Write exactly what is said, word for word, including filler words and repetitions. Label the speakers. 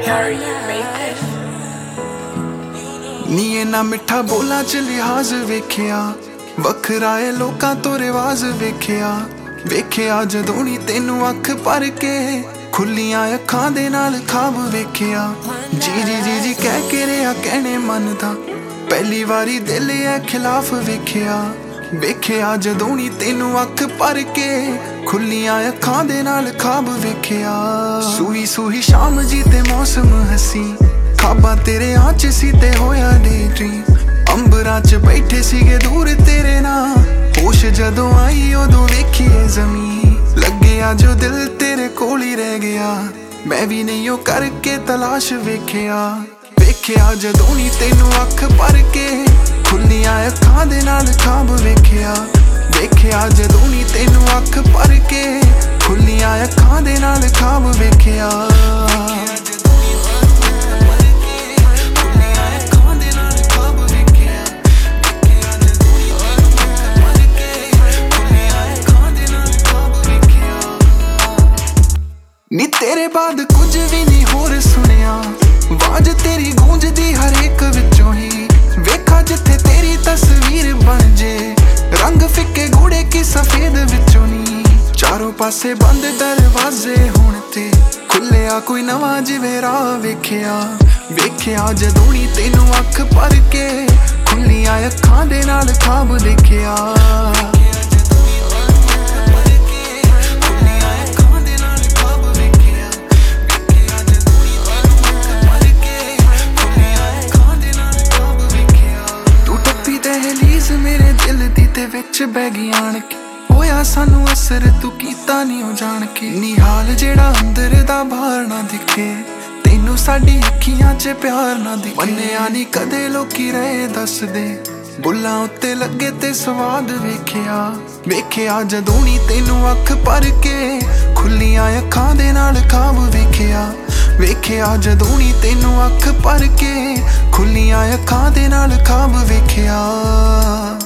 Speaker 1: Harry, you made this.
Speaker 2: ਨੀ ਇੰਨਾ ਮਿੱਠਾ ਬੋਲਾਂ ਚ ਲਿਹਾਜ਼ ਵੇਖਿਆ, ਵੱਖਰਾ ਏ ਲੋਕਾਂ ਤੋਂ ਰਿਵਾਜ਼ ਵੇਖਿਆ। ਵੇਖਿਆ ਜਦੋਂ ਨੀ ਤੈਨੂੰ ਅੱਖ ਭਰ ਕੇ, ਖੁੱਲੀਆਂ ਅੱਖਾਂ ਦੇ ਨਾਲ ਖਾਬ ਵੇਖਿਆ। ਜੀ ਜੀ ਜੀ ਜੀ ਕਹਿ ਕੇ ਰਿਹਾ ਕਹਿਣੇ ਮੰਨਦਾ, ਪਹਿਲੀ ਵਾਰੀ ਦਿਲ ਐ ਖਿਲਾਫ ਵੇਖਿਆ। ਵੇਖਿਆ ਜਦੋਂ ਨੀ ਤੈਨੂੰ ਅੱਖ ਭਰ ਕੇ, ਖੁੱਲੀਆਂ ਅੱਖਾਂ ਦੇ ਨਾਲ ਖਾਬ ਵੇਖਿਆ। ਸੂਈ ਸੂਈ ਸ਼ਾਮ ਜੀ ਤੇ ਮੌਸਮ ਹਸੀ, ਖਾਬਾਂ ਤੇਰੇ ਆਂਚ ਸੀ ਤੇ ਹੋਇਆ ਡੇ ਡ੍ਰੀਮ। ਅੰਬਰਾਂ ਚ ਬੈਠੇ ਸੀਗੇ ਦੂਰ ਤੇਰੇ ਨਾਲ, ਹੋਸ਼ ਜਦੋਂ ਆਈ ਉਦੋਂ ਵੇਖੀਏ ਜ਼ਮੀਨ। ਲੱਗਿਆ ਜੋ ਦਿਲ ਤੇਰੇ ਕੋਲ ਹੀ ਰਹਿ ਗਿਆ, ਮੈਂ ਵੀ ਨਹੀਂ ਉਹ ਕਰਕੇ ਤਲਾਸ਼ ਵੇਖਿਆ। ਵੇਖਿਆ ਜਦੋਂ ਨੀ ਤੈਨੂੰ ਅੱਖ ਭਰ ਕੇ, ਖੁੱਲੀਆਂ ਅੱਖਾਂ ਦੇ ਨਾਲ ਖਾਬ ਵੇਖਿਆ। ਵੇਖਿਆ ਜਦੋਂ ਨੀ ਤੈਨੂੰ ਅੱਖ ਭਰ ਕੇ, ਖੁੱਲੀਆਂ ਅੱਖਾਂ ਦੇ ਨਾਲ ਖਾਬ ਵੇਖਿਆ। ਨੀ ਤੇਰੇ ਬਾਅਦ ਕੁਝ ਵੀ ਨਹੀਂ ਹੋਰ ਸੁਣਿਆ, ਆਵਾਜ਼ ਤੇਰੀ ਗੂੰਜਦੀ ਹਰੇਕ ਵਿੱਚੋਂ ਹੀ। ਵੇਖਾ ਜਿੱਥੇ ਤੇਰੀ ਤਸਵੀਰ ਬਣ ਜੇ, ਰੰਗ ਫਿੱਕੇ ਗੂੜੇ ਕੀ ਸਫੇਦ ਵਿੱਚੋਂ ਨੀ। ਚਾਰੋਂ ਪਾਸੇ ਬੰਦ ਦਰਵਾਜ਼ੇ ਹੁਣ ਤੇ, ਖੁੱਲਿਆ ਕੋਈ ਨਵਾਂ ਜਿਵੇਂ ਰਾਹ ਵੇਖਿਆ। ਵੇਖਿਆ ਜਦੋਂ ਨੀ ਤੈਨੂੰ ਅੱਖ ਭਰ ਕੇ, ਖੁੱਲੀਆਂ ਅੱਖਾਂ ਦੇ ਨਾਲ ਖਾਬ ਦੇਖਿਆ। ਮੇਰੇ ਦਿਲ ਦੀ ਤੇ ਵਿੱਚ ਬਹਿ ਗਈ ਆਣ ਕੇ, ਹੋਇਆ ਸਾਨੂੰ ਅਸਰ ਤੂੰ ਕੀਤਾ ਨੀ ਉਹ ਜਾਣ ਕੇ। ਨੀ ਹਾਲ ਜਿਹੜਾ ਅੰਦਰ ਦਾ ਬਾਹਰ ਨਾ ਦਿਖੇ, ਤੈਨੂੰ ਸਾਡੀ ਅੱਖੀਆਂ ਚ ਪਿਆਰ ਨਾ ਦਿਖੇ। ਮੰਨਿਆ ਨੀ ਕਦੇ ਲੋਕੀ ਰਹੇ ਦੱਸਦੇ, ਬੁੱਲਾਂ ਉੱਤੇ ਲੱਗੇ ਤੇ ਸਵਾਦ ਵੇਖਿਆ। ਵੇਖਿਆ ਜਦੋਂ ਨੀ ਤੈਨੂੰ ਅੱਖ ਭਰ ਕੇ, ਖੁੱਲੀਆਂ ਅੱਖਾਂ ਦੇ ਨਾਲ ਖਾਬ ਵੇਖਿਆ। ਵੇਖਿਆ ਜਦੋਂ ਨੀ ਤੈਨੂੰ ਅੱਖ ਭਰ ਕੇ, ਖੁੱਲੀਆਂ ਅੱਖਾਂ ਦੇ ਨਾਲ ਖਾਬ ਵੇਖਿਆ।